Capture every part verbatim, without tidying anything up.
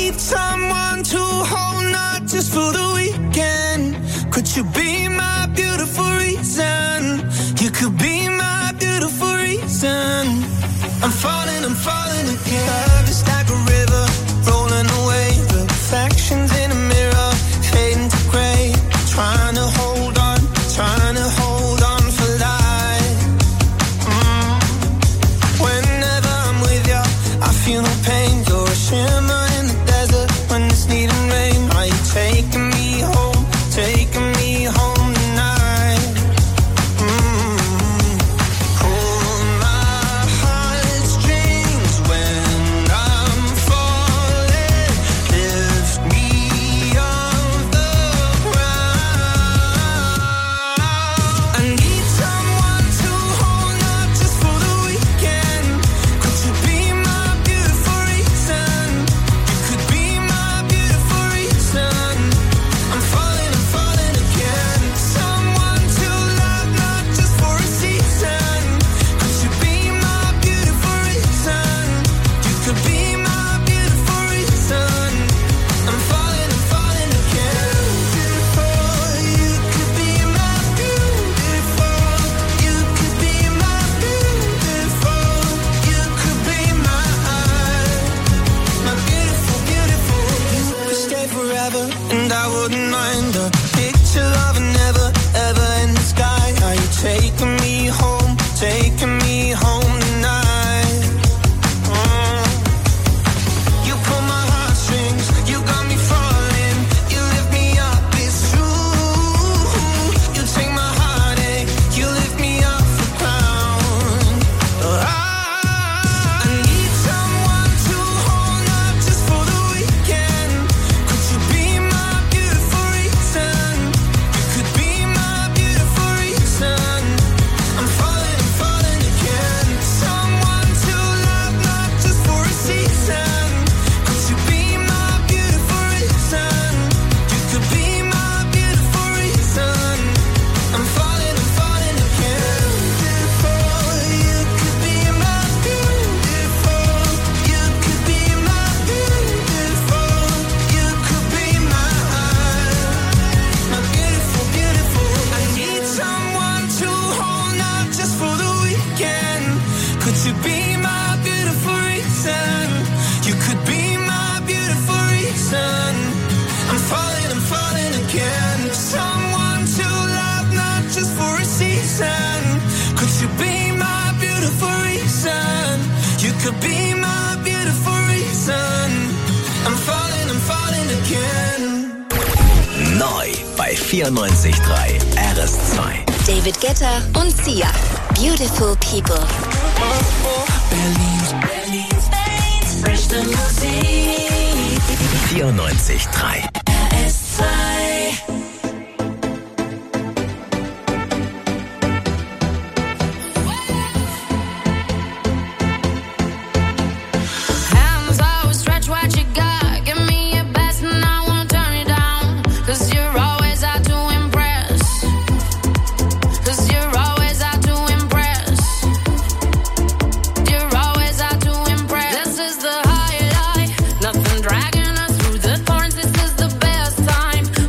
need someone to hold, not just for the weekend. Could you be my beautiful reason? You could be my beautiful reason. I'm falling, I'm falling again. Love is like a river, rolling away. Reflections in a mirror, fading to gray. Trying to hold on, trying to hold on for life. Mm. Whenever I'm with you, I feel no pain. You're a shimmer in the desert when it's needing rain. Are you taking me home, taking me home tonight? Mm. Hold my heartstrings when I'm falling. Lift me off the ground. I need someone to hold, not just for the weekend. Could you be my beautiful reason? You could be my beautiful reason. I'm falling, I'm falling again. Someone to love, not just for a season. Could you be my beautiful reason? You could be my beautiful reason. I'm falling, I'm falling again. Beautiful, you could be my beautiful. You could be my beautiful. You could be my, my beautiful, beautiful. You could stay forever, and I wouldn't mind a picture of a never, ever in the sky. Are you taking me home, taking me home tonight? Mm. You pull my heartstrings, you got me falling. You lift me up, it's true. You take my heartache, you lift me off the ground. I, I need someone to hold, not just for the weekend. Could you be my beautiful reason? You could be my beautiful reason. I'm falling, I'm falling again. Someone to love, not just for a season. Could you be my beautiful reason? You could be my beautiful reason. I'm falling, I'm falling again. Beautiful, you could be my beautiful. You could be my beautiful. You could be my, my beautiful, beautiful. I need someone to hold, not just for the weekend. Could you be my beautiful reason? You could be my beautiful reason. I'm falling, I'm falling again. Someone to love, not just for a season. Could you be my beautiful reason? You could be my beautiful reason. I'm falling, I'm falling again. Neu bei vierundneunzig Komma drei R S zwei. David Guetta und Sia. Beautiful People. Berlin's, Berlin's, Berlin's, beste Musik. vierundneunzig Komma drei. R S zwei. Hands out, stretch what you got. Give me your best and I won't turn it down. 'Cause you're always out to impress. 'Cause you're always out to impress. You're always out to impress. This is the highlight. Nothing dragging us through the thorns. This is the best time.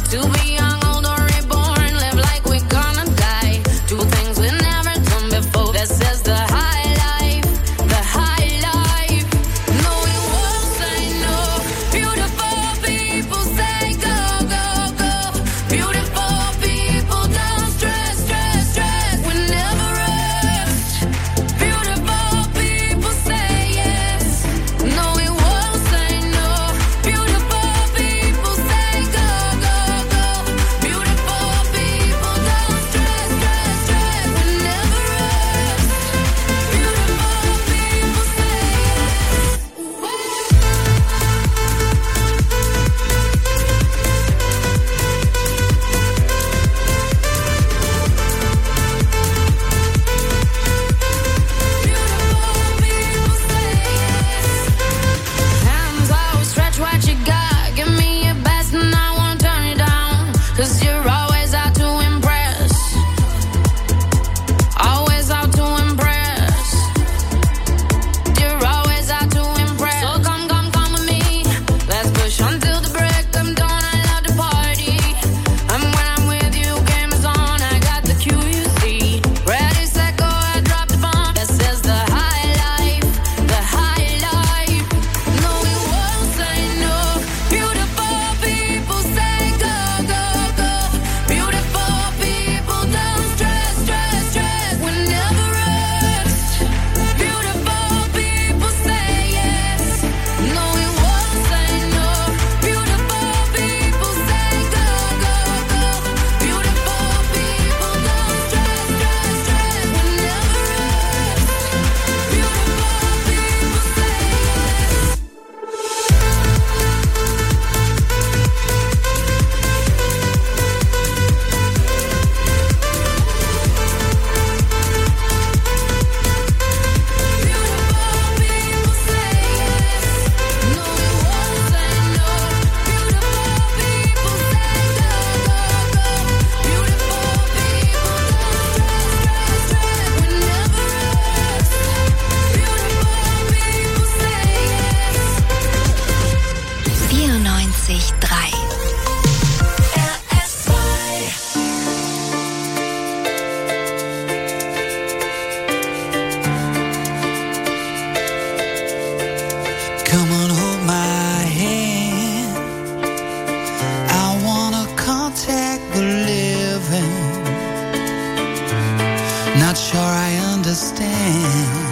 understand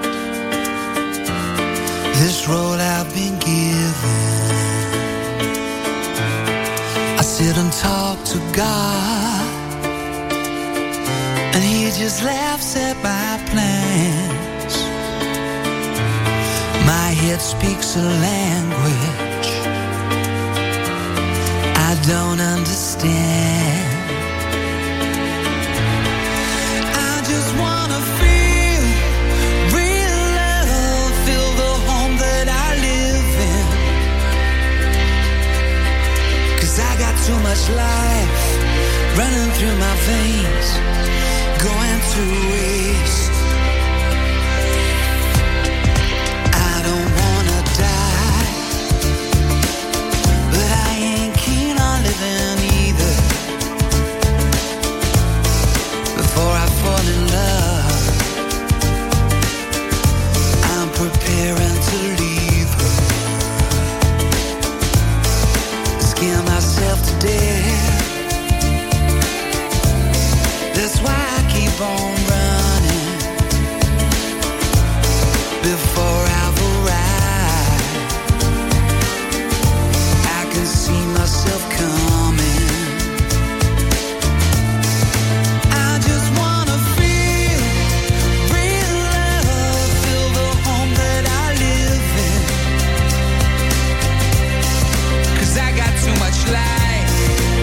this road I've been given. I sit and talk to God, and He just laughs at my plans. My head speaks a language I don't understand. I just wanna feel real love, feel the home that I live in. 'Cause I got too much life running through my veins, going to waste. I don't wanna die, but I ain't keen on living either. Before I fall in love, I'm preparing to leave her. Scare myself to death. That's why I keep on running before I've arrived. I can see myself coming. I just wanna feel real love, feel the home that I live in. 'Cause I got too much life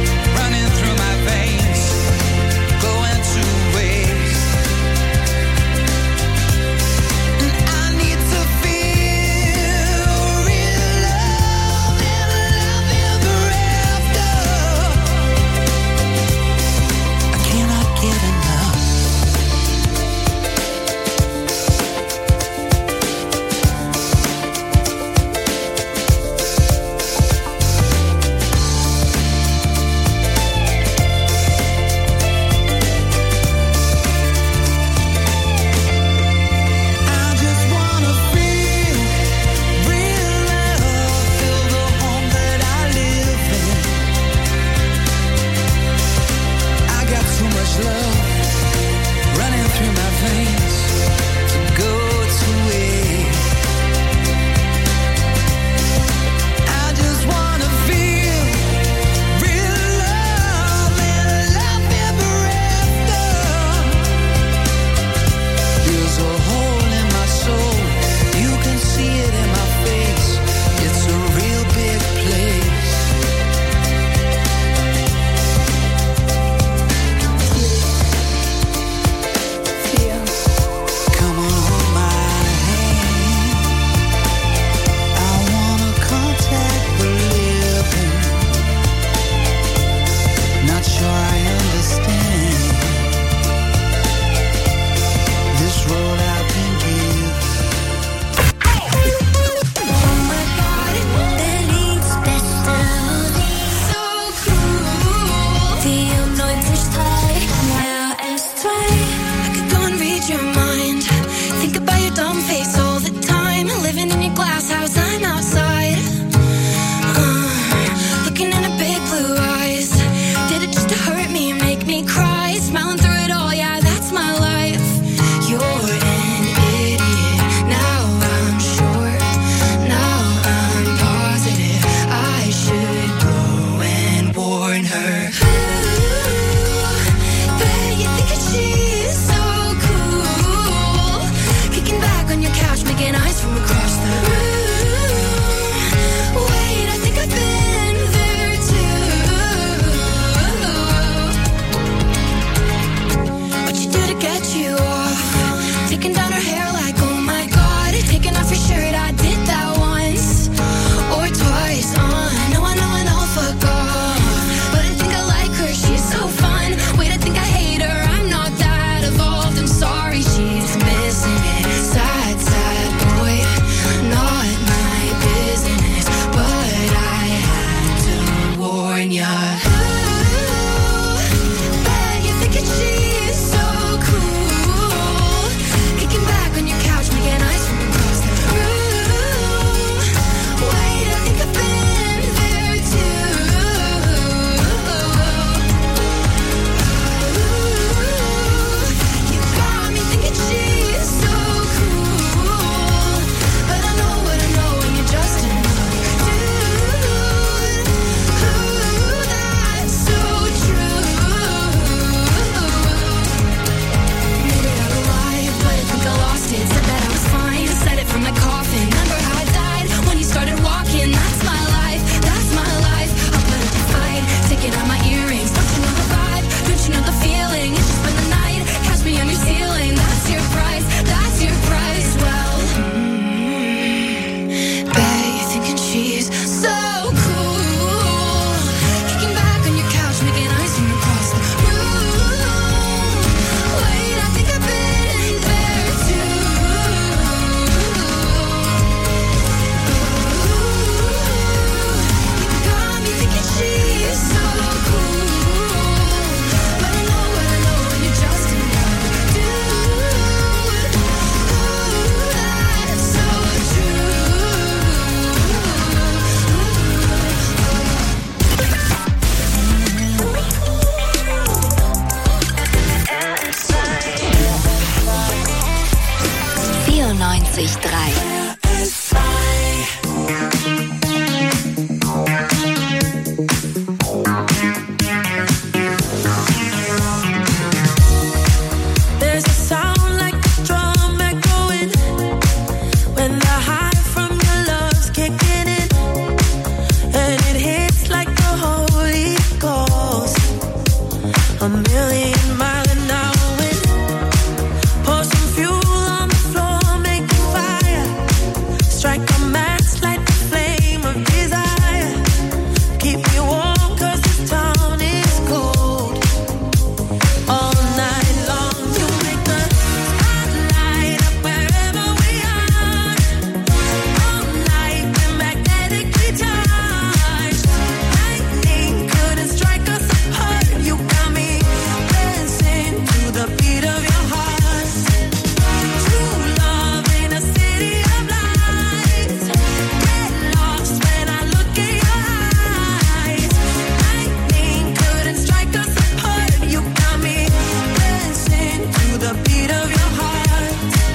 a million mile an hour wind. Pour some fuel on the floor, make a fire. Strike a match, light the flame of desire. Keep me warm 'cause this town is cold. All night long you make the spotlight up wherever we are. All night we're magnetically charged. Lightning couldn't strike us apart. You got me dancing to the beat of your heart. True love in a city of lights. Get lost when I look in your eyes. Lightning couldn't strike us apart. You got me dancing to the beat of your heart.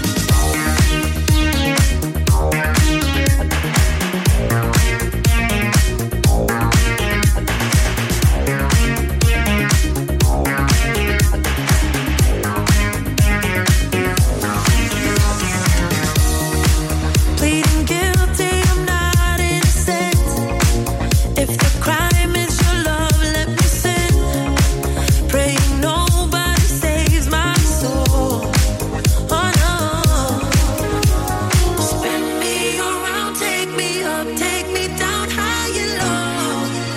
Pleading guilty, I'm not innocent. If the crime is your love, let me sin. Praying nobody saves my soul. Oh no. Spin me around, take me up, take me down high and low.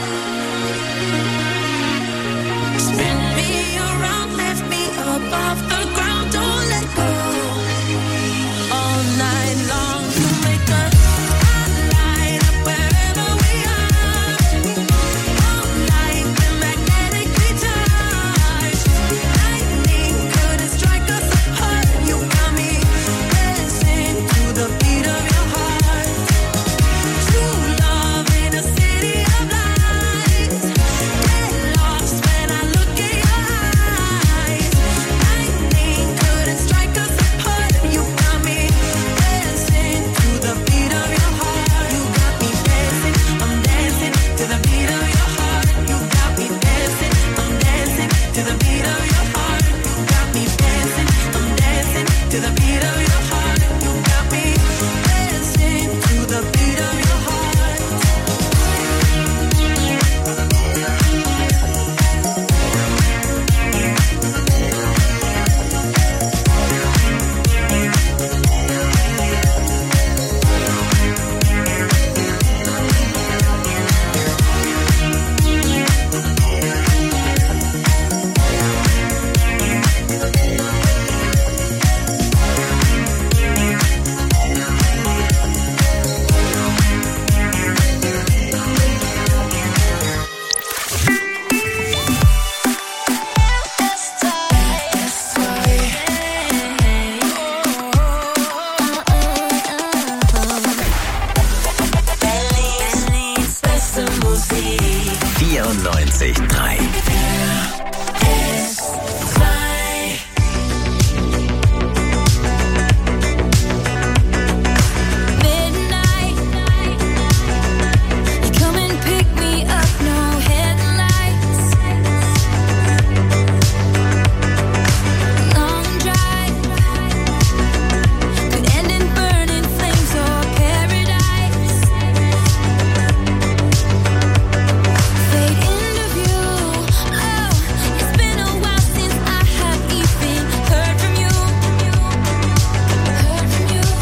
Spin me around, lift me up off the ground, don't let go. All night long you make the spotlight up wherever we are. All night we're magnetically charged. Lightning couldn't strike us apart. You got me dancing to the beat of your heart. True love in a city of lights. Get lost when I look in your eyes. Lightning couldn't strike us apart. You got me dancing to the beat of your heart. You got me dancing, I'm dancing to the beat of your heart. You got me dancing, I'm dancing to the beat of your heart. You got me dancing, I'm dancing to the beat of your heart. You got me dancing to the beat of your heart. vierundneunzig Komma drei. Midnight, you come and pick me up, no headlights. Long drive could end in burning flames or paradise. Fade into view. Oh, it's been a while since I have even heard from you. Heard from you.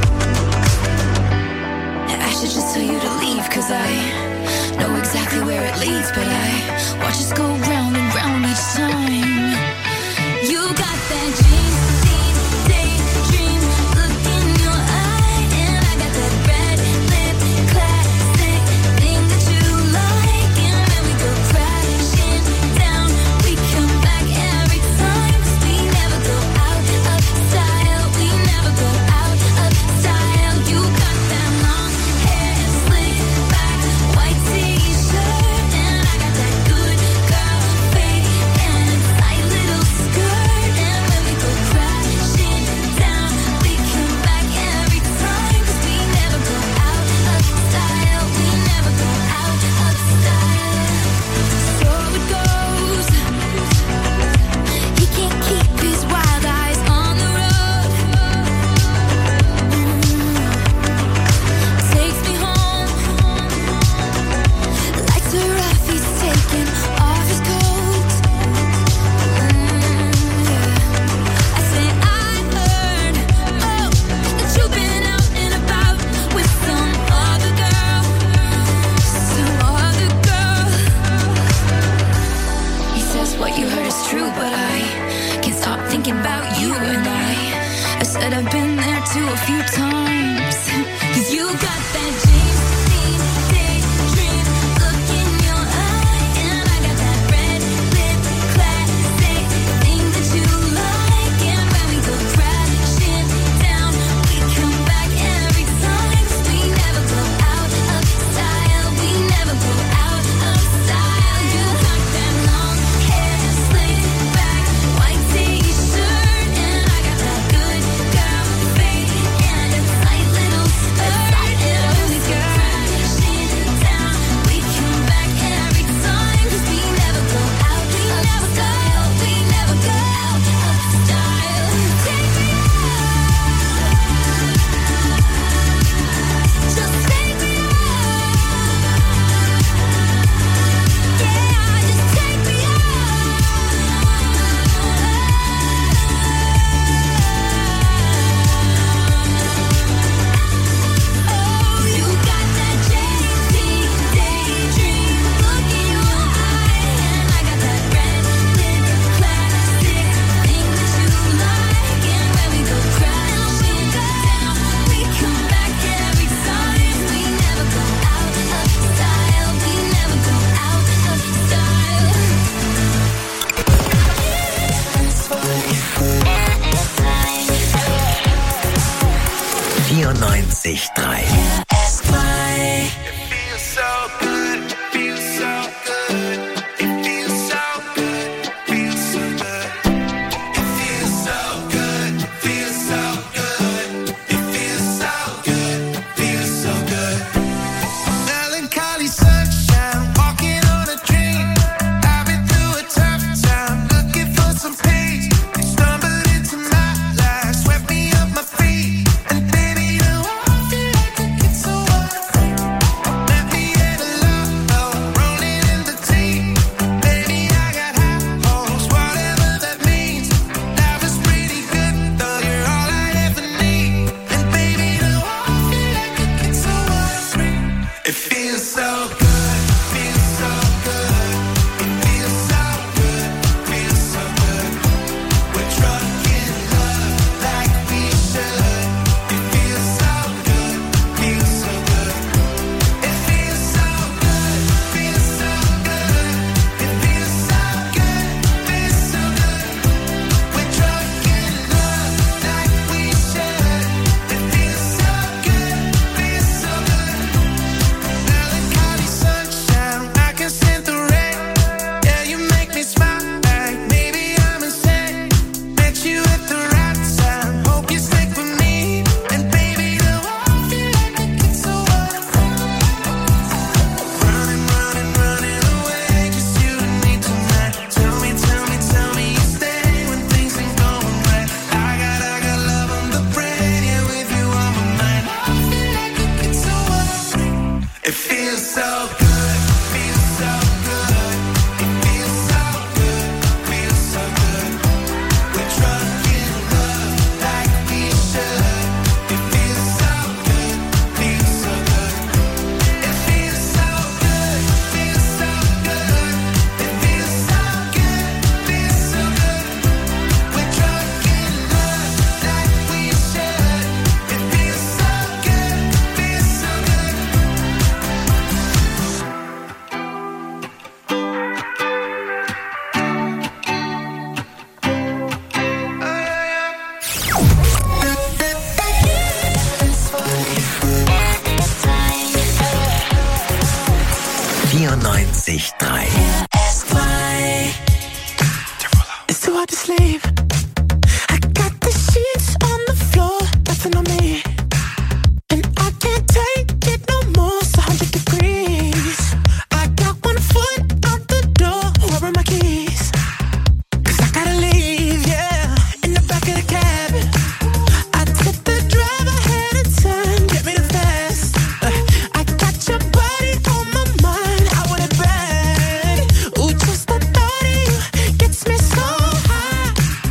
I should just tell you to leave, 'cause I know exactly where it leads, but I watch us go round and round each time. You got that dream, deep, daydream look in your eye, and I got that red lip classic thing that you like, and when we go crashing down, we come back every time, 'cause we never go out of style, we never go out of style. You got that long hair, slick back, white t-shirt, and I got that good girl a few times. Cause you got that dream, dream, daydream look in your eye. And I got that red lip classic thing that you like. And when we go crashing down, we come back every time. 'Cause we never go out of style. We never go out of style. You got that long hair slicked back, white t-shirt. And I got that good girl face and a tight little skirt. And when we go crashing down, we come back every time. 'Cause we never go out of style. We never go out of style. Take me out. Just take me out. Yeah, just take me out. Oh, you got that Jay-Z daydream look in your eye. And I got that red lip classic thing that you like. And when we go crashing down, we come back every time. We never go out of style. We never go out of style. vierundneunzig Komma drei. It feels so good, feels so good. It feels so good, feels so good. It feels so good, feels so good. It feels so good, feels so good. Melancholy sunshine, walking on a dream. I've been through a tough time, looking for some peace. You stumbled into my life, swept me off my feet. And baby, now I feel like I get so wild. Let me in a love, rolling in the deep. Baby, I got high hopes, whatever that means. Life is pretty good, though you're all I ever need. And baby, now I feel like I get so wild. It feels so good, feels so good. It feels so good, feels so good. We're drunk in love like we should. It feels so good, feels so good. It feels so good, feels so good. It feels so good, feels so good. We're drunk in love like we should. It feels so good, feels so good. Melancholy sunshine, I can stand the rain. Yeah, you make me smile like maybe I'm insane. Met you at the right time, hope you stick with me. And baby, now I feel like I get so wild. Running, running, running away, just you and me tonight. Tell me, tell me, tell me you stay when things ain't going right. I got, I got love on the brain, yeah, with you on my mind. I feel like I get so wild. It feels so good, feels so good. It feels so good, feels so good. We're drunk in love like we should. It feels so good, feels so good. It feels so good, feels so good. It feels so good, feels so good. We're drunk in love like we should. It feels so good, feels so good. vierundneunzig Komma drei. It's too hard to sleep. I got the sheets on the floor, nothing on me. And I can't take it no more, it's one hundred degrees. I got one foot out the door, where are my keys? 'Cause I gotta leave, yeah, in the back of the cab. I tip the driver ahead of time, get me the fast. Uh, I got your body on my mind, I want it bad. Ooh, just the thought of you gets me so high.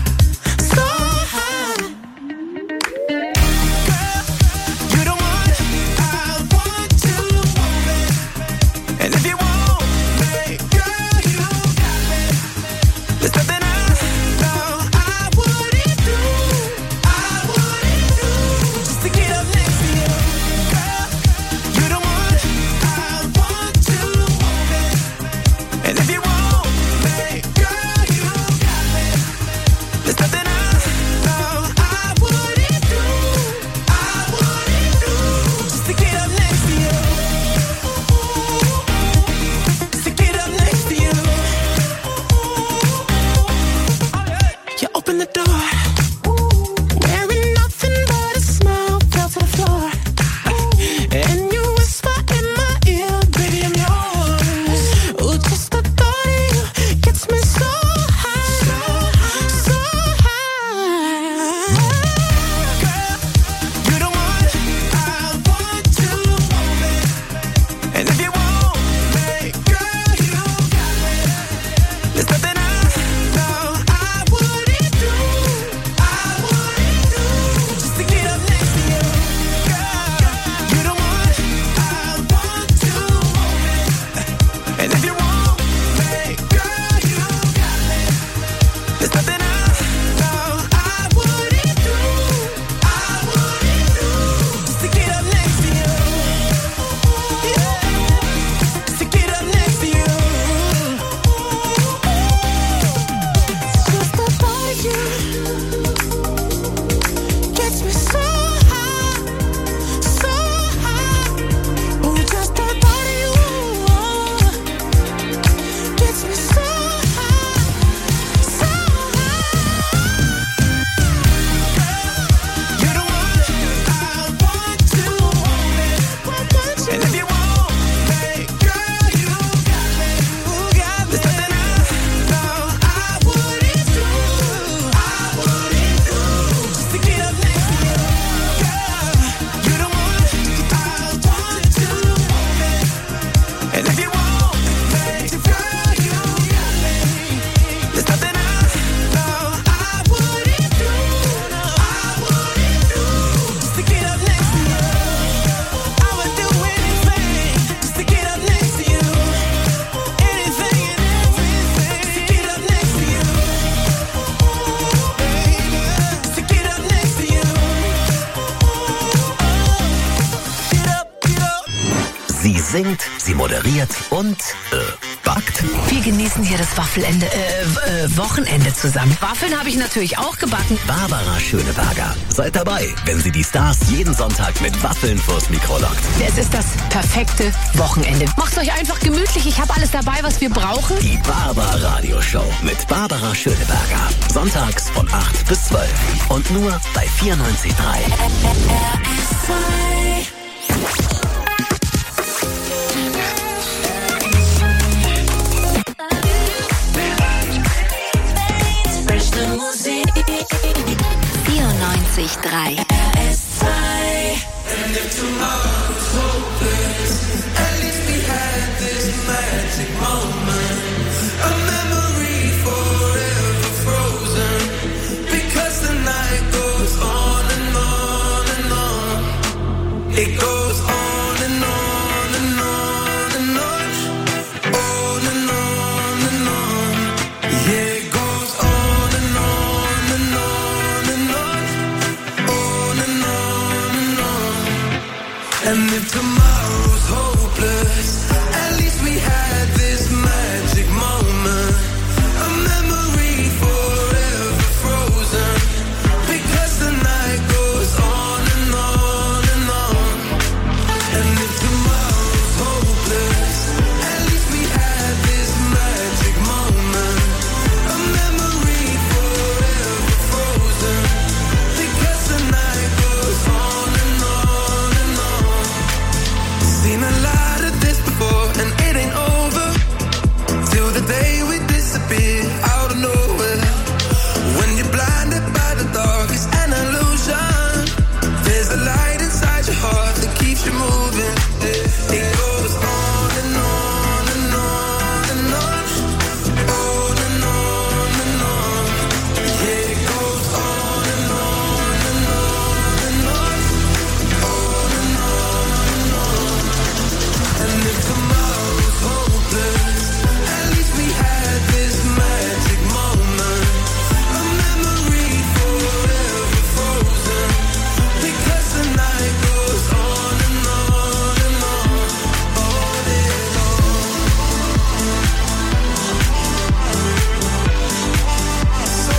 singt, sie moderiert und äh, backt. Wir genießen hier das Waffelende, äh, äh, Wochenende zusammen. Waffeln habe ich natürlich auch gebacken. Barbara Schöneberger. Seid dabei, wenn sie die Stars jeden Sonntag mit Waffeln vors Mikro lockt. Es ist das perfekte Wochenende. Macht's euch einfach gemütlich. Ich habe alles dabei, was wir brauchen. Die Barbara Radioshow mit Barbara Schöneberger. Sonntags von acht bis zwölf. Und nur bei vierundneunzig Komma drei. vierundneunzig Komma drei. It goes on and on and on and on, on and on and on. Yeah, it goes on and on and on and on, on and on and on. And if tomorrow's hopeless, at least we had this magic moment, a memory forever frozen, because the night goes on and on and on. And if tomorrow's hopeless, at least we had this magic moment, a memory forever frozen, because the night goes on and on and on. Seen a lot of this before, and it ain't over till the day we disappear out of nowhere. When you're blinded by the dark, it's an illusion. There's a light inside your heart that keeps you moving. It goes on and on and on and on, on and on and on. Yeah, it goes on and on and on and on, on and on and on. And if tomorrow's hopeless, at least we had this magic moment, a memory forever frozen, because the night goes on and on and on, on and on. So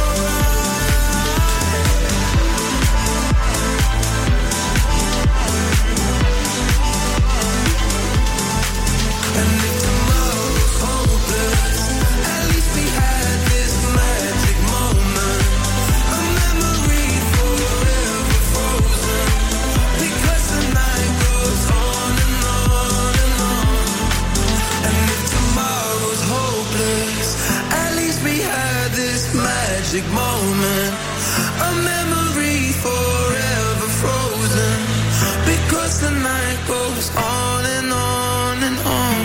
and if tomorrow's hopeless, at least we had this magic moment, a memory forever frozen, because the night goes on and on and on. And if tomorrow's hopeless, at least we had this magic moment, a memory forever frozen, because the night goes on and on and on.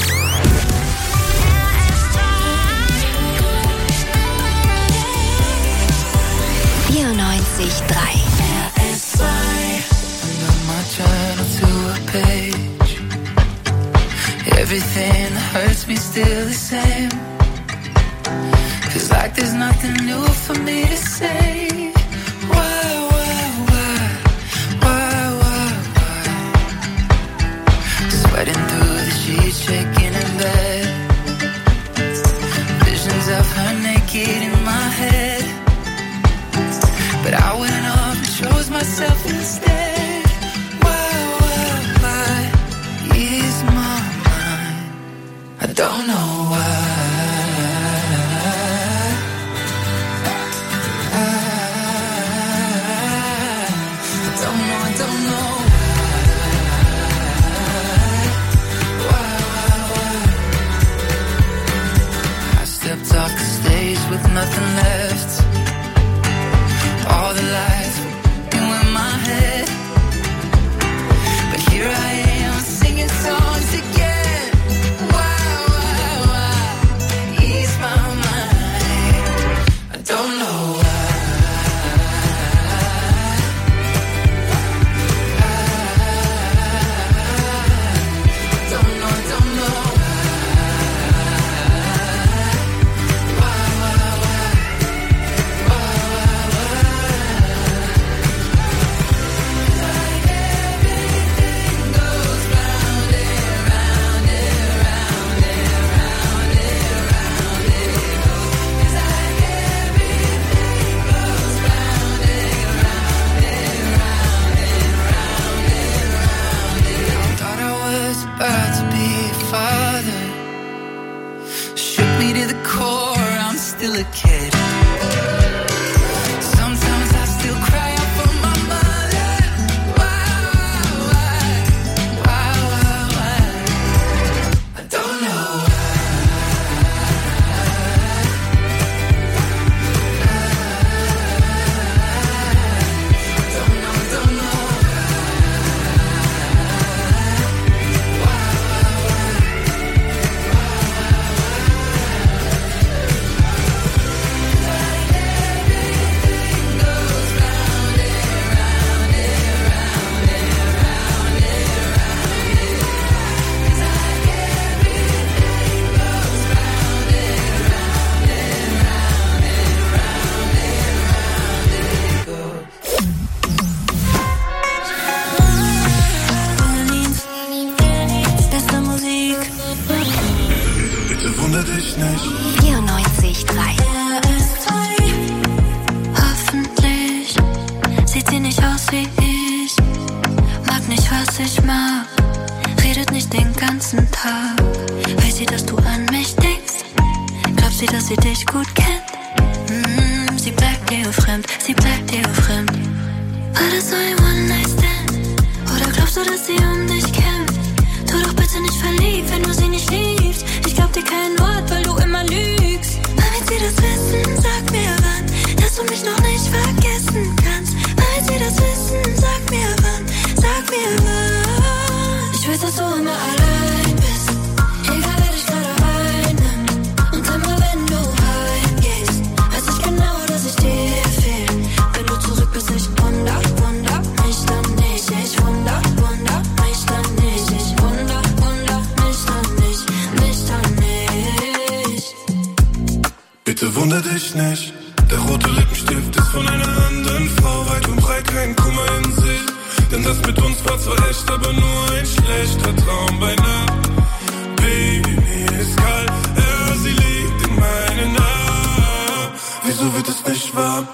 vierundneunzig Komma drei. Turn my journal to a page. Everything that hurts me still the same. Feels like there's nothing new for me to say. Why, why, why, why, why, why? Sweating through the sheets, shaking in bed. Visions of her naked in my head. But I went up and chose myself instead. Why, why, why is my mind? I don't know why. I, I don't know, I don't know why. Why, why, why? I stepped off the stage with nothing left. All the lights were in my head, but here I am singing songs again. Why, why, why ease my mind? I don't know why. I don't know, I don't know why, why, why, why, why, why. still a kid. Sometimes I still cry out for my mother. Why, why, why, why, why? I don't know why. vierundneunzig Komma drei. Hoffentlich sieht sie nicht aus wie ich. Mag nicht, was ich mag. Redet nicht den ganzen Tag. Weiß sie, dass du an mich denkst? Glaubt sie, dass sie dich gut kennt? Mm, sie bleibt dir fremd, sie bleibt dir fremd. War das so ein One-Night-Stand? Oder glaubst du, dass sie um dich kämpft? Tu doch bitte nicht verliebt, wenn du sie nicht liebst. Ich glaub dir kein Wort, weil du immer lügst. Wann wird sie das wissen? Sag mir wann, dass du mich noch nicht vergessen kannst. Wann wird sie das wissen? Sag mir wann, sag mir wann. Ich weiß, dass du immer allein bist, egal wer dich gerade einnimmt. Und immer wenn du heimgehst, weiß ich genau, dass ich dir fehl. Wenn du zurück bist, ich wunder, wunder mich dann nicht. Ich wunder, wunder mich dann nicht. Ich wunder, wunder mich dann nicht, mich dann nicht. Bitte wunder dich nicht, der rote Lippenstift ist von einer anderen Frau. Weit und breit kein Kummer in sich, denn das mit uns war zwar echt, aber nur ein schlechter Traum bei Nacht. Baby, mir ist kalt, ja, sie liegt in meinen Armen. Wieso wird es nicht warm?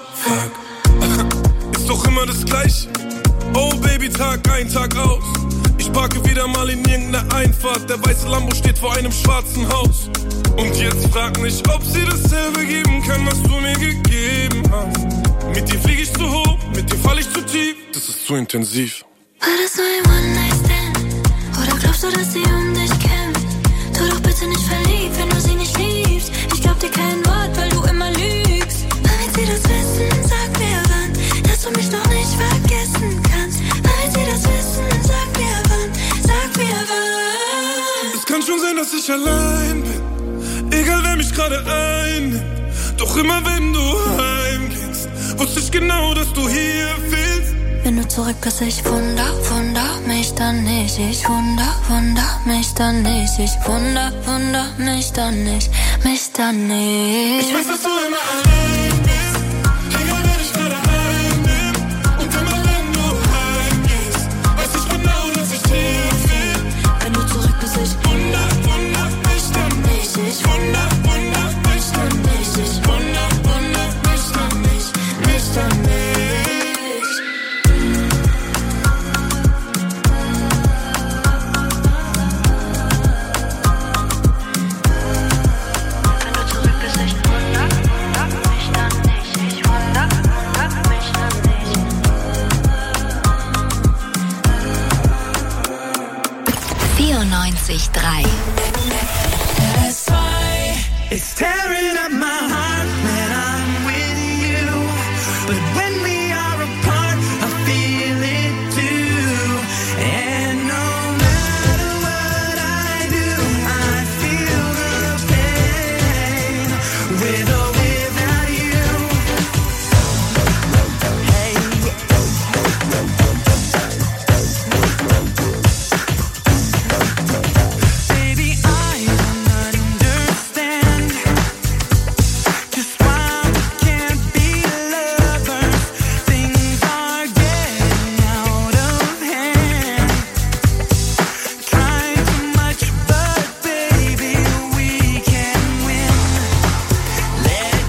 Fuck. Ist doch immer das Gleiche. Oh Baby, Tag ein, Tag aus. Ich parke wieder mal in irgendeiner Einfahrt. Der weiße Lambo steht vor einem schwarzen Haus. Und jetzt frag mich, ob sie dasselbe geben kann, was du mir gegeben hast. Mit dir flieg ich zu hoch, mit dir fall ich zu tief. Das ist zu intensiv. War das so ein One-Night-Stand? Oder glaubst du, dass sie um dich kämpft? Tu doch bitte nicht verliebt, wenn du sie nicht liebst. Ich glaub dir kein Wort, weil du immer lügst. Wann wird sie das wissen? Sag mir wann, dass du mich noch nicht vergessen kannst. Wann wird sie das wissen? Sag mir wann, sag mir wann. Es kann schon sein, dass ich allein bin, egal wer mich gerade einnimmt. Doch immer wenn du heimgehst, wusste ich genau, dass du hier fehlst. Wenn du zurück bist, ich wunder, wunder mich dann nicht. Ich wunder, wunder mich dann nicht. Ich wunder, wunder mich dann nicht, mich dann nicht. Ich weiß, dass du immer allein bist, egal wer dich gerade einnimmt. Und immer wenn du heimgehst, weiß ich genau, dass ich hier fehl. Wenn du zurück bist, ich wunder, wunder mich dann nicht. ich wunder, wunder mich dann nicht. Ich wunder, wunder mich dann nicht, mich dann nicht. vierundneunzig Komma drei. It's tearing up my heart when I'm with you, but when we are apart, I feel it too. And no matter what I do, I feel the pain with or without you. Hey. Baby, I don't understand just why we can't be lovers. Things are getting out of hand. Trying too much, but baby, we can win. Let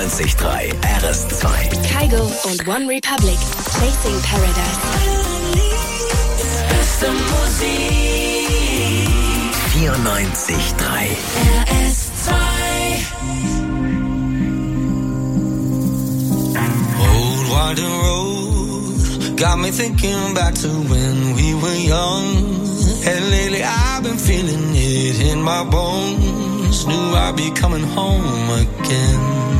vierundneunzig Komma drei R S zwei. Kygo und One Republic. Chasing Paradise. Beste Musik. vierundneunzig Komma drei R S zwei. Old winding road got me thinking back to when we were young. And lately I've been feeling it in my bones. Knew I'd be coming home again.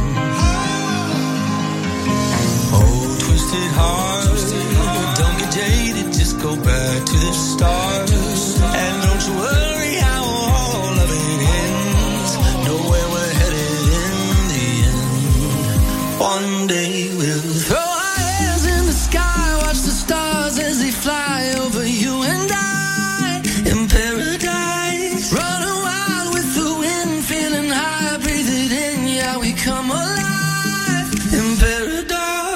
Oh, twisted heart, don't get jaded, just go back to the start. And don't you worry how all of it ends. Know where we're headed in the end. One day we'll throw our hands in the sky, watch the stars as they fly over you and I. In paradise, running wild with the wind, feeling high, breathe it in, yeah, we come alive. In paradise.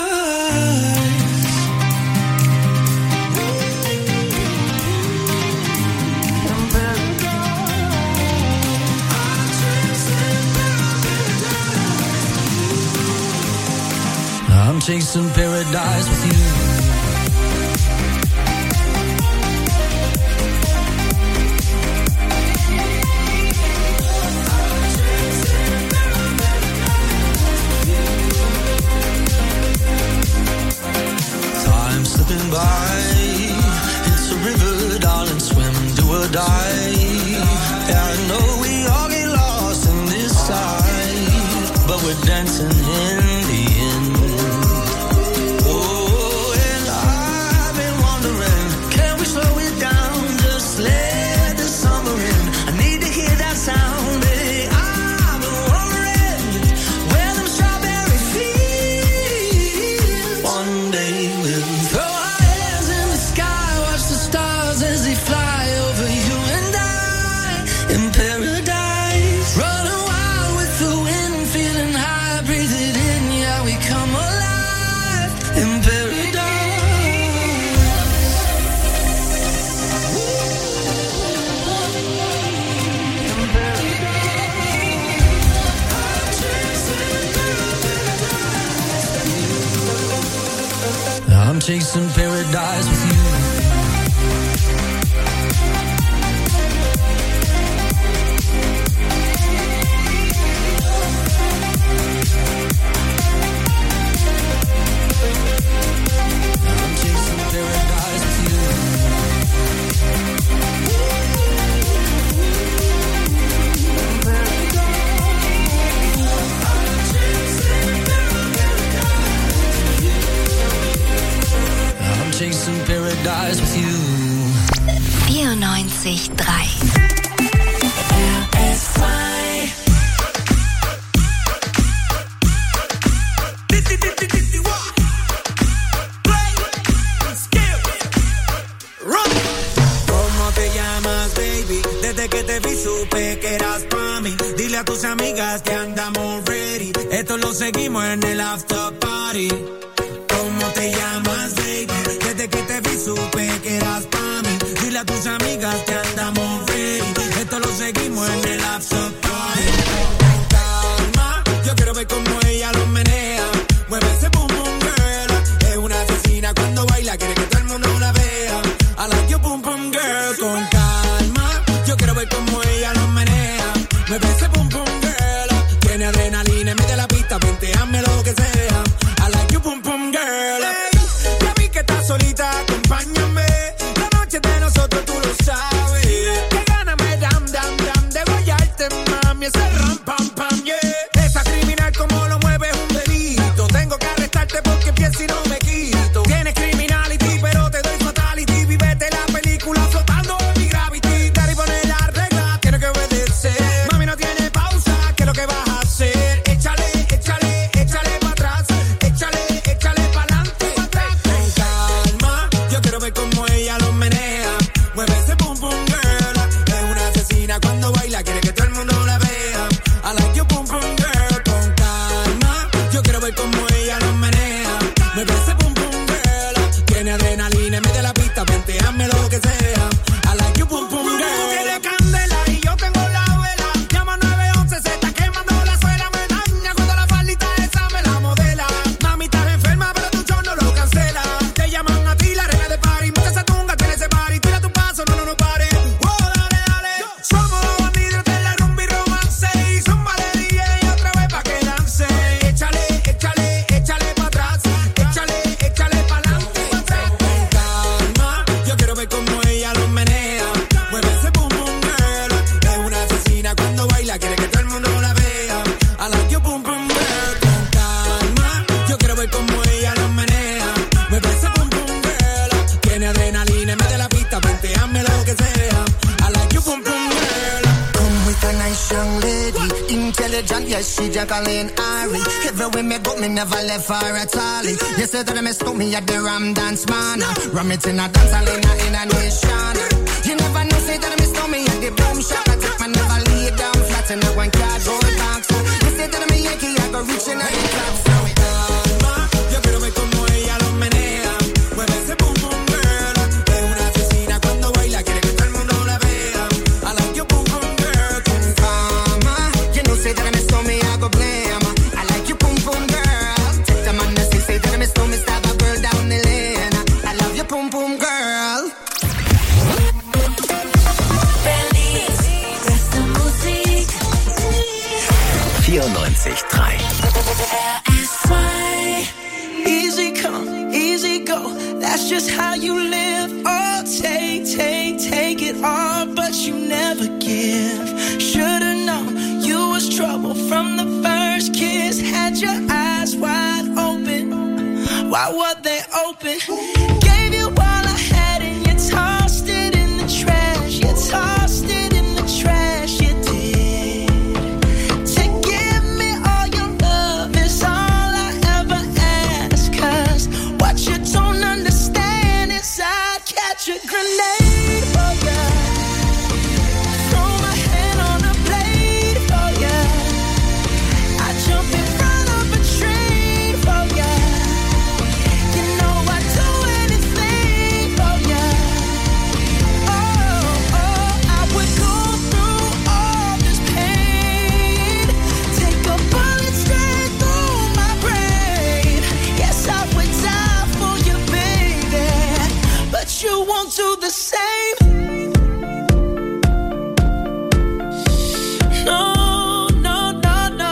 In paradise. I'm chasing paradise with you. By. It's a river, darling, swim, do or die. Yeah, I know we all get lost in this side, but we're dancing in the end. Oh, and I've been wondering, can we slow it down, just let the summer in? I need to hear that sound, baby. I've been wondering where them strawberry fields. One day we'll throw as they fly over you and I. In paradise, running wild with the wind, feeling high, breathe it in, yeah, we come alive. In paradise. In paradise. I'm chasing paradise with you. Chasing paradise with you. vierundneunzig Komma drei R S zwei. ¿Cómo te llamas, baby? Desde que te vi supe que eras pa' mí. Dile a tus amigas que andamos ready. Esto lo seguimos en el after party. ¿Cómo te llamas, baby? Desde que te vi supe que eras pa' mí. Dile a tus amigas que andamos ready. Esto lo seguimos en el after party. Con calma, yo quiero ver cómo ella lo menea. Mueve ese boom boom girl. Es una asesina cuando baila, quiere que todo el mundo la vea. I like your boom boom girl. Con calma, yo quiero ver cómo ella lo menea. Mueve ese boom boom girl. Tiene adrenalina en medio de la pista, venteame lo que sea. I like your boom boom girl. Hey, ya vi que estás solita, acompáñame. La noche de nosotros tú lo sabes. Que gana me dam dam dam de guayarte, mami. Ese ram pam pam, yeah. Esa criminal como lo mueve es un delito. Tengo que arrestarte porque pienso y no me quito. Tienes criminality, pero te doy fatality. Vivete la película flotando en mi gravity. Daddy pone la regla, tiene que obedecer. Mami no tiene pausa, ¿qué es lo que vas a hacer? Échale, échale, échale pa' atrás. Échale, échale pa'lante, pa' atrás. Con calma, yo quiero ver cómo ella lo menea. Mueve ese boom boom girl. Es una asesina cuando baila, quiere que todo el mundo la vea. I like your boom boom girl. Con calma, yo quiero ver cómo ella lo menea. Mueve ese boom boom girl. Tiene adrenalina en medio de la pista, venteame lo que sea. I like your boom boom girl. Tú tienes candela y yo tengo la vela. Llama nueve once, se está quemando la suela. Me daña cuando la faldita esa religion, yes, she Jacqueline Ari. Everywhere me go, me never left for a tally. You said that I mistook me at the Ram Dance Man. Ram it in a dance, I in a nation. You never know, say that I mistook me at the Boom Shop. I take my never lay down flat in a one cardboard box. You said that I'm a Yankee, I go reaching out the club. So we done. Yo quiero ver como ella lo menea. Mueve ese boom boom girl. Es una asesina cuando baila, quiere que todo el mundo la vea. I like your boom boom girl. Mama, you know say that I mistook me, I go blame. I like you boom boom girl. Take the man that say that I mistook me, stab a girl down the lane. I love you boom boom girl. vierundneunzig Komma drei. Easy come, easy go. That's just how you live. Oh, take, take, take it all, but you never give. Should've known you was trouble from the first kiss. Had your eyes wide open. Why were they open? Gave you all I had and you tossed it in the trash. You tossed it in the trash. You did. To give me all your love is all I ever ask. 'Cause what you don't understand is I'd catch a grenade for ya. Throw my hand on a blade for ya. I jump in front of a train for ya. You know I'd do anything for ya. Oh, oh, I would go through all this pain. Take a bullet straight through my brain. Yes, I would die for you, baby. But you won't do the same. No, no, no, no.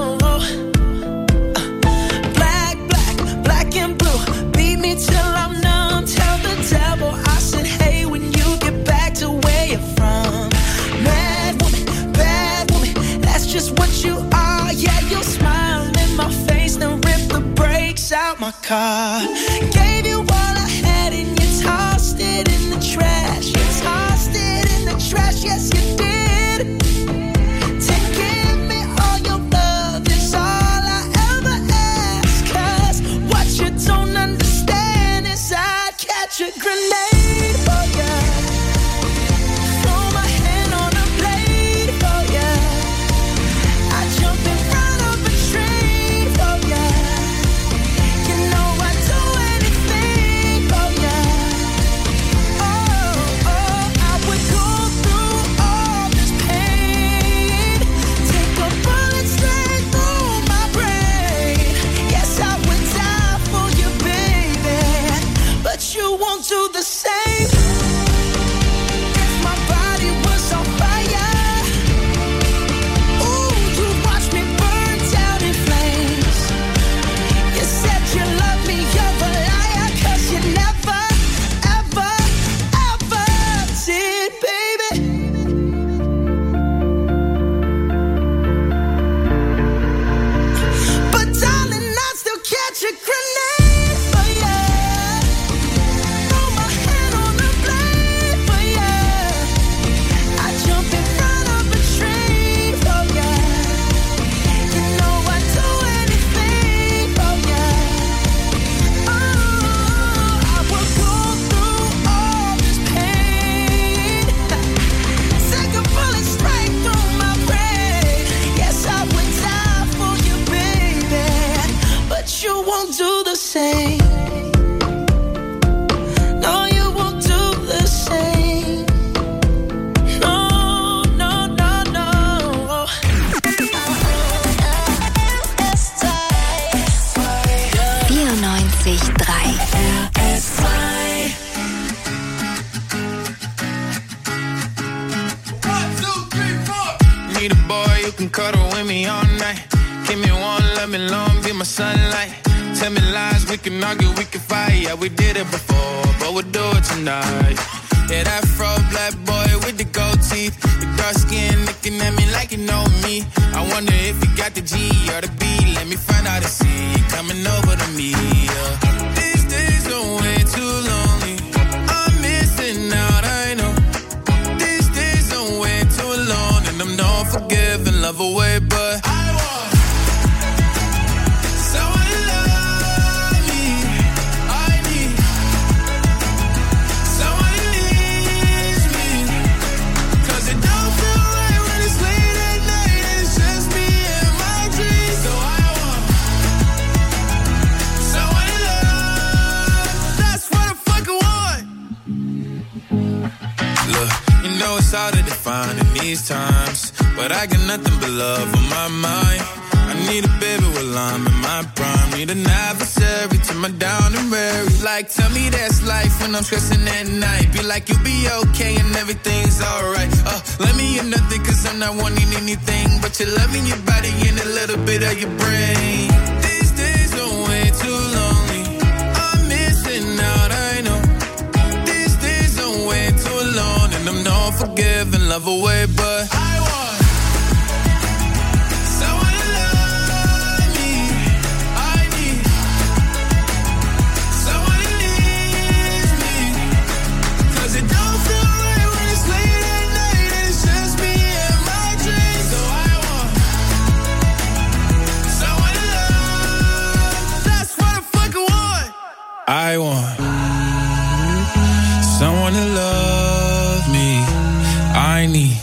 Black, black, black and blue. Beat me till I'm numb. Tell the devil I said, hey, when you get back to where you're from. Mad woman, bad woman, that's just what you are. Yeah, you'll smile in my face, then rip the brakes out my car. Gave you all I had and you tossed it in the trash. You tossed it in the trash, yes you did. To give me all your love is all I ever ask. 'Cause what you don't understand is I'd catch a grenade for ya. Throw my hand on a blade for ya. I jump in front of a train for ya. You know I'd do anything for ya. Oh, oh, I would go through all this pain. Take a bullet straight through my brain. Yes, I would die for you, baby. But you won't do the same. If my body was on fire, ooh, you watch me burn down in flames. You said you love me, you're a liar. 'Cause you never, ever, ever did, baby. But darling, I still catch a grenade for ya. Throw my hand on a blade for ya. I jump in front of a train for ya. You know I'd do anything for ya. Oh, I would go through all this pain. Take a bullet straight through my brain. Yes, I would die for you, baby. But you won't do the same. No, you won't do the same. No, no, no, no. vierundneunzig Komma drei. Need a boy who can cuddle with me all night. Give me one, let me long, be my sunlight. Tell me lies, we can argue, we can fight. Yeah, we did it before, but we'll do it tonight. Yeah, that fro black boy with the gold teeth. Your dark skin looking at me like you know me. I wonder if you got the G or the B. Let me find out and see you coming over to me. Yeah. These days are way too lonely. I'm missing out, I know. These days are way too alone, and I'm not forgiving, love away, but I harder to find in these times, but I got nothing but love on my mind. I need a baby while I'm in my prime. Need an adversary to my down and weary. Like, tell me that's life when I'm stressing at night. Be like, you'll be okay and everything's alright. Uh, let me in nothing cause I'm not wanting anything but you're loving your body and a little bit of your brain. These days are way too lonely. I'm missing out, I know. These days are way too long and I'm not forgiving, love away, but I want I want someone to love me. I need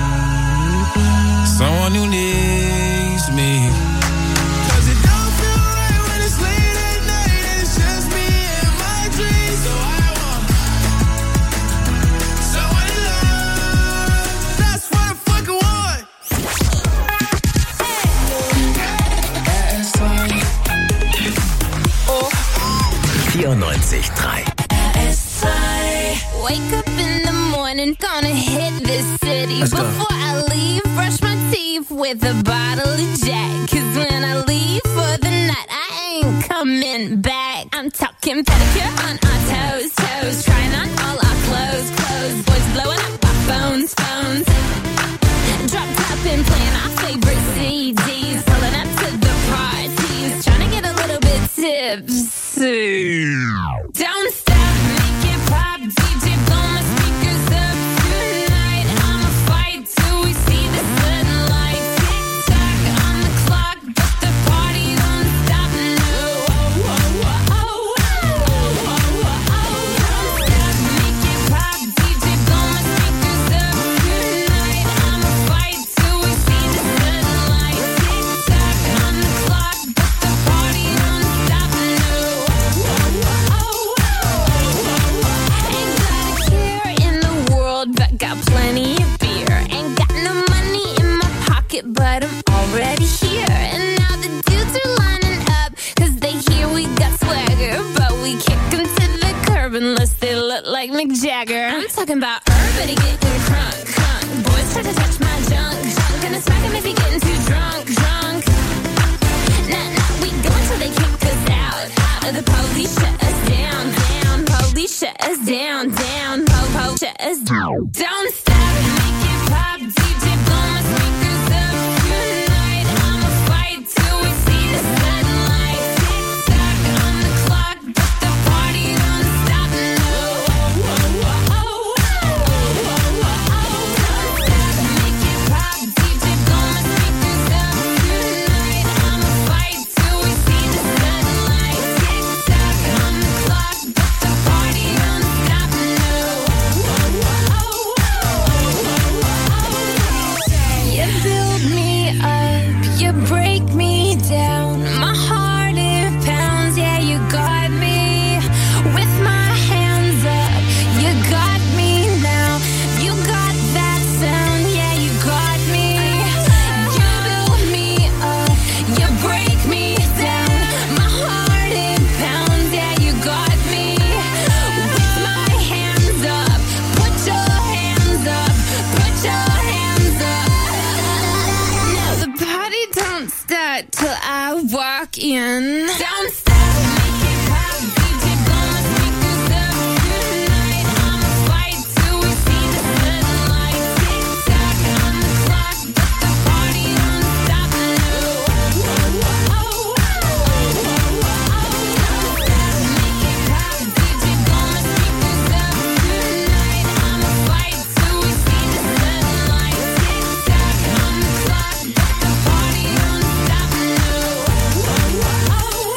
someone who needs me. Cause it don't feel right when it's late at night and it's just me and my dreams. So I want someone to love. That's what I fucking want. vierundneunzig Komma drei. Wake up in the morning, gonna hit this city. Let's go. Before I leave, brush my teeth with a bottle of Jack. Cause when I leave for the night, I ain't coming back. I'm talking pedicure on our toes, toes. Trying on all our clothes, clothes. Boys blowing up our phones, phones. Drop top and playing our favorite C Ds. Pulling up to the parties. Trying to get a little bit tipsy. Don't stop, make it pop. D J blow my speakers up tonight. I'ma fight till we see the sunlight. Tick tock on the clock, but the party don't stop. No, oh, oh, oh, oh, oh, oh, oh, oh. Don't stop, make it pop. D J blow my speakers up tonight. I'ma fight till we see the sunlight. Tick tock on the clock, but the party don't stop. No, oh, oh, oh, oh. Ain't got a care in the world, but got plenty of beer. Ain't got no money in my pocket, but I'm already here. And now the dudes are lining up, cause they hear we got swagger. But we kick them to the curb unless they look like Mick Jagger. I'm talking about everybody getting crunk, crunk. Boys try to touch my junk, junk. Gonna smack him if he getting too drunk, drunk. Nah, nah, we go until they kick us out, out of the police, shut us down, down. Police shut us down, down. Po, po, shut us down. Don't stop, make it pop. D J blow my speakers up tonight. I'ma fight till we see the sunlight. Tick tock on the clock, but the party don't stop. No, oh, oh, oh, oh, oh, oh, oh, oh. Don't stop, make it pop. D J blow my speakers up tonight. I'ma fight till we see the sunlight. Tick tock on the clock, but the party don't stop. No, oh, oh, oh, oh, oh, oh. You build me up, you break me down. My heart it pounds, yeah, you got me. With my hands up, you got me now. You got that sound, yeah, you got me. You build me up, you break me down. My heart it pounds, yeah, you got me. With my hands up, put your hands up, put your hands up. Now the party don't start till I walk in. Don't stop, make it pop. D J blow my speakers up tonight. I'ma fight till we see the sunlight. Tick tock on the clock, but the party don't stop. No, oh, oh, oh, oh, oh, oh, oh. Don't stop, make it pop. D J blow my speakers up tonight. I'ma fight till we see the sunlight. Tick tock on the clock, but the party don't stop. No, oh, oh, oh, oh, oh,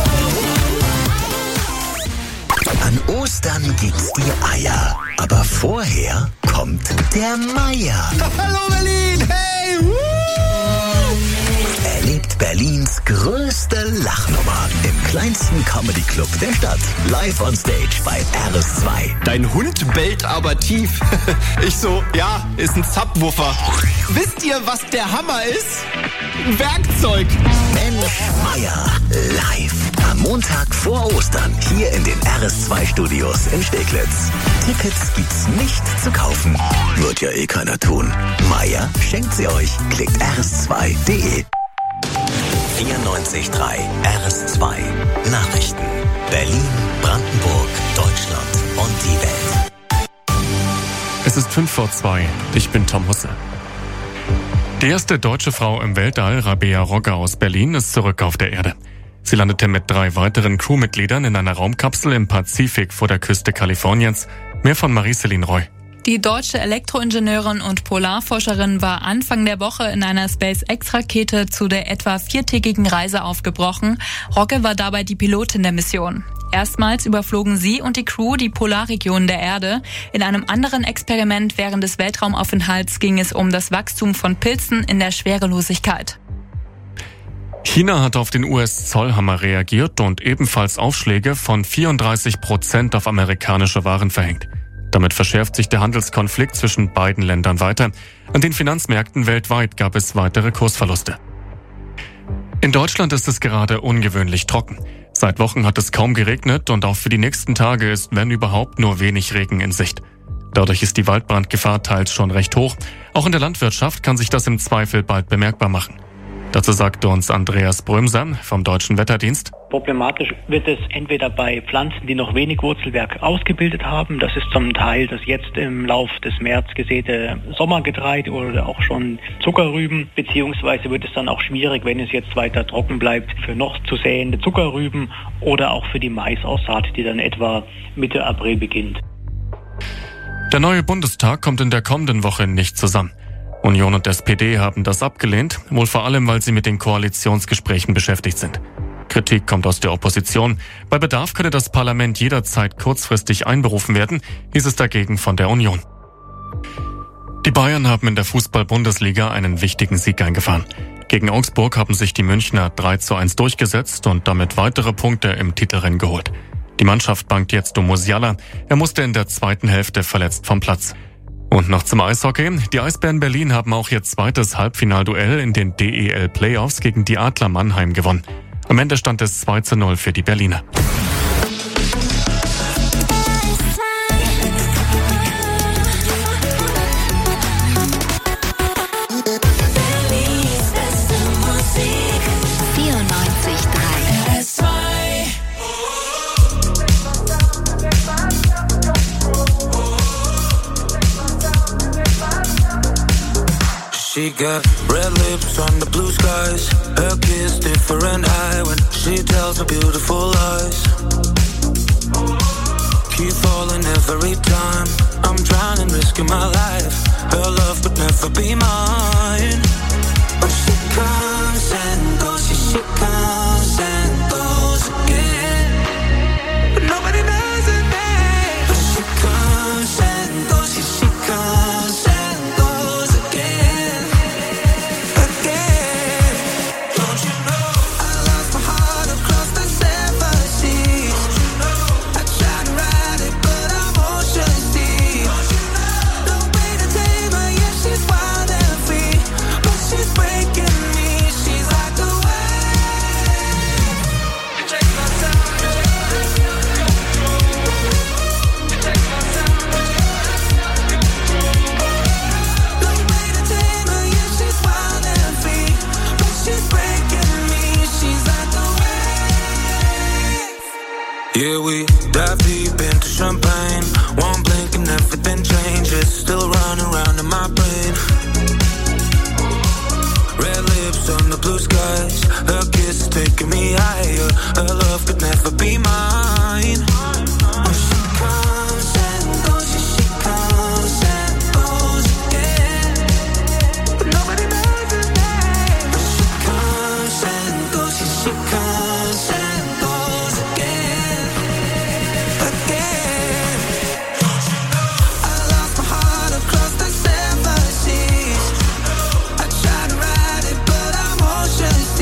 oh. An Ostern gibt's die Eier. Aber vorher kommt der Meier. Hallo Berlin, hey! Woo! erlebt Berlins größte Lachnummer im kleinsten Comedy-Club der Stadt. Live on Stage bei R S zwei. Dein Hund bellt aber tief. Ich so, ja, ist ein Subwoofer. Wisst ihr, was der Hammer ist? Ein Werkzeug. Mensch Meier live. Am Montag vor Ostern hier in den R S zwei Studios in Steglitz. Tickets gibt's nicht zu kaufen. Wird ja eh keiner tun. Meier schenkt sie euch. Klickt r s zwei punkt d e. vierundneunzig Komma drei R S zwei Nachrichten. Berlin, Brandenburg, Deutschland und die Welt. Es ist fünf vor zwei. Ich bin Tom Husse. Die erste deutsche Frau im Weltall, Rabea Rogge aus Berlin, ist zurück auf der Erde. Sie landete mit drei weiteren Crewmitgliedern in einer Raumkapsel im Pazifik vor der Küste Kaliforniens. Mehr von Marie-Céline Roy. Die deutsche Elektroingenieurin und Polarforscherin war Anfang der Woche in einer SpaceX-Rakete zu der etwa viertägigen Reise aufgebrochen. Rogge war dabei die Pilotin der Mission. Erstmals überflogen sie und die Crew die Polarregionen der Erde. In einem anderen Experiment während des Weltraumaufenthalts ging es um das Wachstum von Pilzen in der Schwerelosigkeit. China hat auf den U S-Zollhammer reagiert und ebenfalls Aufschläge von vierunddreißig Prozent auf amerikanische Waren verhängt. Damit verschärft sich der Handelskonflikt zwischen beiden Ländern weiter. An den Finanzmärkten weltweit gab es weitere Kursverluste. In Deutschland ist es gerade ungewöhnlich trocken. Seit Wochen hat es kaum geregnet und auch für die nächsten Tage ist, wenn überhaupt, nur wenig Regen in Sicht. Dadurch ist die Waldbrandgefahr teils schon recht hoch. Auch in der Landwirtschaft kann sich das im Zweifel bald bemerkbar machen. Dazu sagte uns Andreas Brömser vom Deutschen Wetterdienst. Problematisch wird es entweder bei Pflanzen, die noch wenig Wurzelwerk ausgebildet haben. Das ist zum Teil das jetzt im Lauf des März gesäte Sommergetreide oder auch schon Zuckerrüben. Beziehungsweise wird es dann auch schwierig, wenn es jetzt weiter trocken bleibt, für noch zu säende Zuckerrüben oder auch für die Maisaussaat, die dann etwa Mitte April beginnt. Der neue Bundestag kommt in der kommenden Woche nicht zusammen. Union und S P D haben das abgelehnt, wohl vor allem, weil sie mit den Koalitionsgesprächen beschäftigt sind. Kritik kommt aus der Opposition. Bei Bedarf könne das Parlament jederzeit kurzfristig einberufen werden, hieß es dagegen von der Union. Die Bayern haben in der Fußball-Bundesliga einen wichtigen Sieg eingefahren. Gegen Augsburg haben sich die Münchner drei zu eins durchgesetzt und damit weitere Punkte im Titelrennen geholt. Die Mannschaft bangt jetzt um Musiala. Er musste in der zweiten Hälfte verletzt vom Platz. Und noch zum Eishockey. Die Eisbären Berlin haben auch ihr zweites Halbfinalduell in den D E L-Playoffs gegen die Adler Mannheim gewonnen. Am Ende stand es zwei zu null für die Berliner. vierundneunzig Komma drei R S zwei. She got red lips on the blue skies. Her kiss different high when she tells her beautiful lies. Keep falling every time. I'm drowning, risking my life. Her love could never be mine. But she comes and goes, she, she comes and goes again. But nobody knows her name. But she comes and goes, she, she comes and goes again. Again. Don't you know I lost my heart across the seven seas? Don't you know I tried to ride it, but I'm ocean deep. Don't you know no way to tame her, yeah, she's wild and free. But she's breaking me, she's like a wave. You take my time, you take my no way to tame her, yeah, she's wild and free. But she's breaking me, she's like a wave. Yeah, we dive deep into champagne. One blink and everything changes. Still running around in my brain. Red lips on the blue skies. Her kiss is taking me higher. Her love could never be mine. When she comes and goes, yeah, she comes and goes again. But nobody knows her name. When she comes and goes, yeah, she comes and goes again. Again. I lost my heart across the seven seas. I tried to ride it, but I'm ocean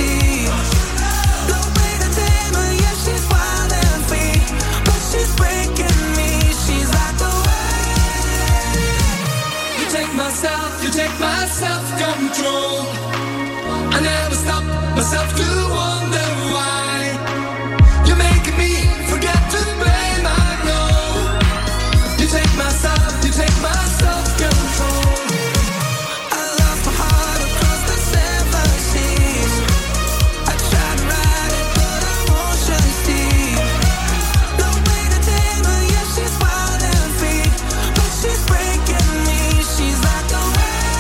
control. I never stop myself to wonder why you're making me forget to blame. I know you take my side, you take my self-control. I lost my heart across the seven seas. I tried to ride it, but I won't see. No way to tame her, yeah, she's wild and free, but she's breaking me. She's like a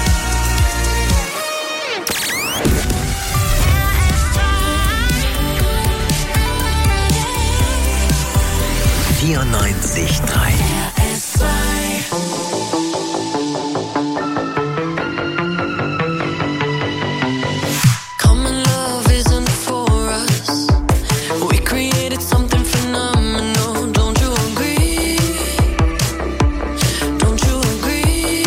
vierundneunzig Komma drei. Common love isn't for us. We created something phenomenal. Don't you agree? Don't you agree?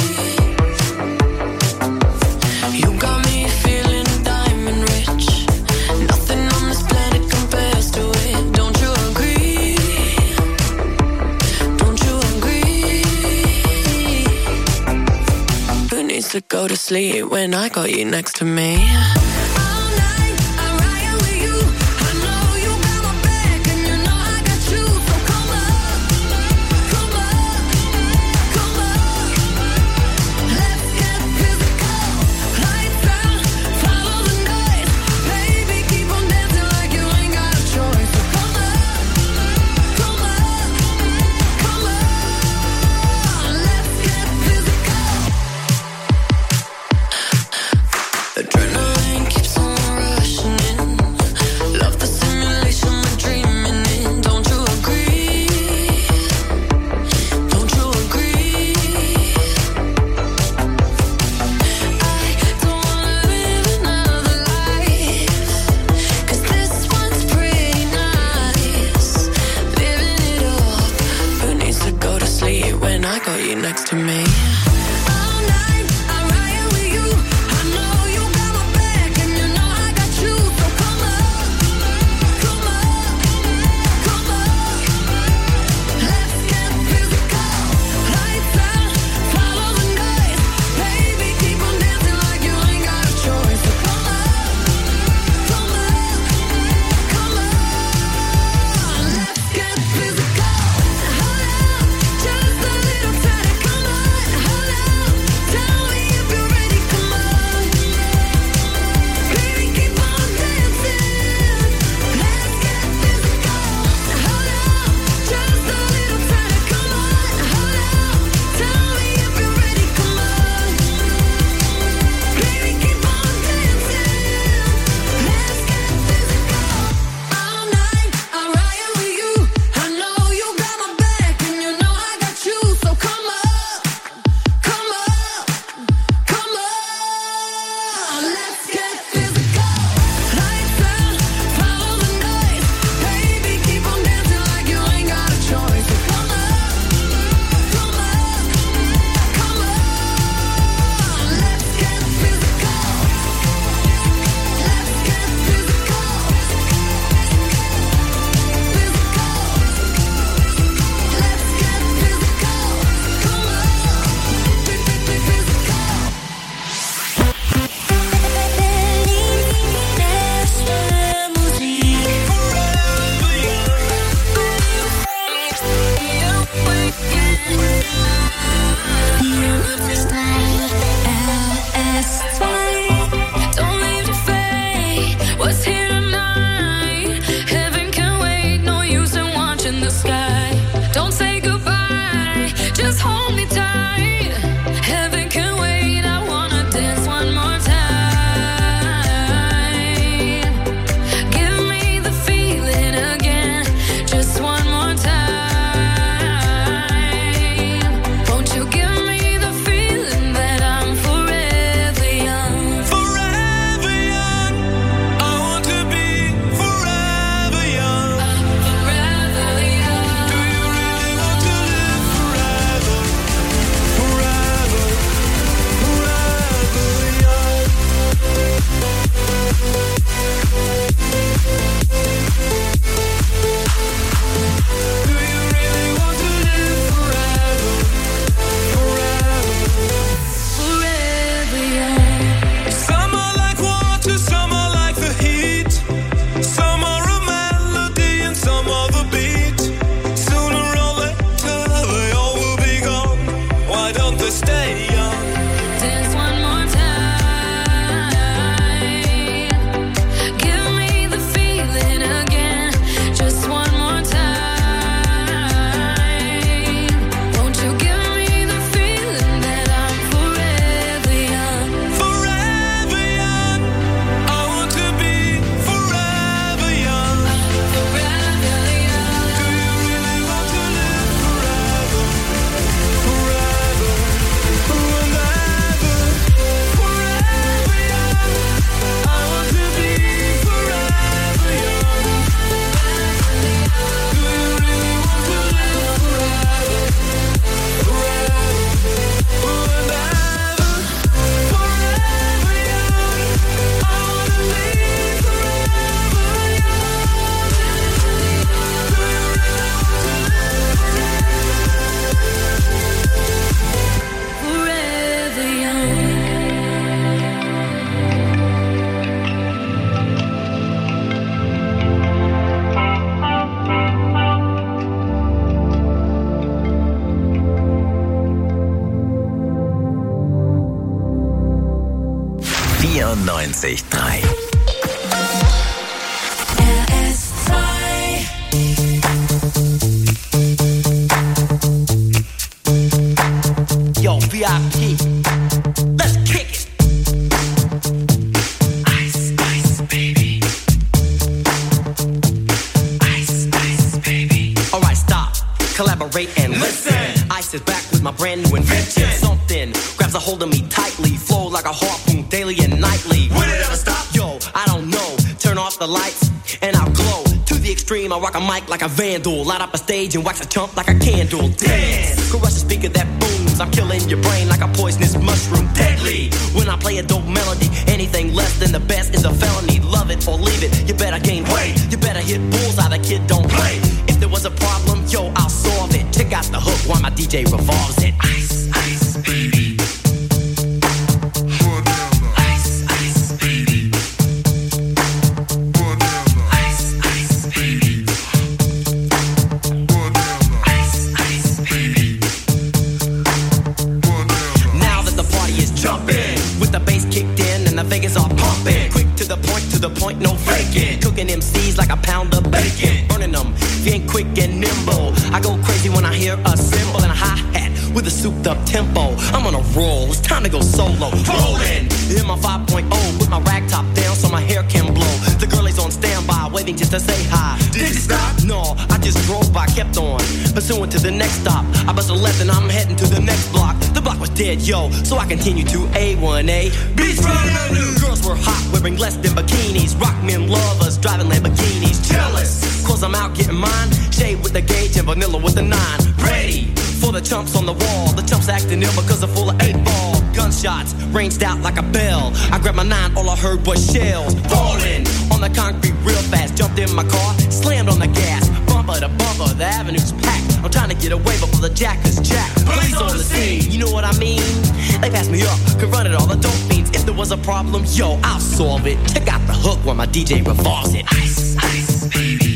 You got me feeling diamond rich. Nothing on this planet compares to it. Don't you agree? Don't you agree? Who needs to go to sleep when I got you next to me? Adrenaline keeps on rushing in. Love the simulation we're dreaming in. Don't you agree? Don't you agree? I don't wanna live another life, 'cause this one's pretty nice. Living it up. Who needs to go to sleep when I got you next to me? just a little tiny, come on, hold vierundneunzig Komma drei. R S zwei. Yo, V I P, let's kick it. Ice, ice, baby. Ice, ice, baby. Alright, stop, collaborate and listen. Ice is back with my brand new invention. Something grabs a hold of me tightly, flow like a harpoon daily and nightly. Will it ever stop? Yo, I don't know. Turn off the lights and I'll glow. To the extreme, I rock a mic like a vandal. Light up a stage and wax a chump like a candle. Dance, crush the speaker that booms. I'm killing your brain like a poisonous mushroom. Deadly, when I play a dope melody. Anything less than the best is a felony. Love it or leave it, you better gain weight. You better hit bullseye, the kid don't play. If there was a problem, yo, I'll solve it. Check out the hook while my D J revolves it. Ice, ice, baby. Ice, ice, baby. Ice, ice, baby. Ice, ice, baby. Now that the party is jumping, with the bass kicked in and the Vegas are pumping. Quick to the point, to the point, no faking. Cooking M Cs like a pound of bacon. Burning them, if you ain't quick and nimble. I go crazy when I hear a cymbal and a hi-hat with a souped up tempo. I'm on a roll, it's time to go solo. Rolling in my five point oh with my rag top down so my hair can blow. The girl is on standby, waiting just to say hi. Did you stop? No, I just drove by, kept on pursuing to the next stop. I bust a left and I'm heading to the next block. The block was dead, yo, so I continue to A one A. Beachfront Avenue. Girls were hot, wearing less than bikinis. Rock men lovers, driving Lamborghinis. Jealous, cause I'm out getting mine. Shade with the gauge and vanilla with the nine. Ready for the chumps on the wall. The chumps acting ill because they're full of eight ball. Gunshots ranged out like a bell. I grabbed my nine, all I heard was shells falling on the concrete real fast. Jumped in my car, slammed on the gas. Bumper to bumper, the avenue's packed. I'm trying to get away before the jack is jacked. Police on the scene, you know what I mean? They passed me up, could run it all the dope fiends. If there was a problem, yo, I'll solve it. Check out the hook while my D J revolves it. Ice, ice, baby.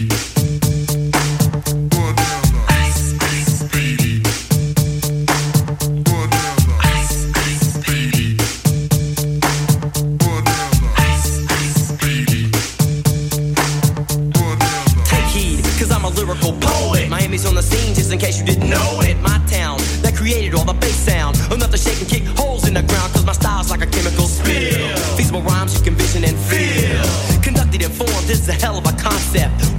On the scene, just in case you didn't know it. My town, that created all the bass sound. Enough to shake and kick holes in the ground, cause my style's like a chemical spill. Feasible rhymes you can vision and feel. Conducted in form, this is a hell of a concept.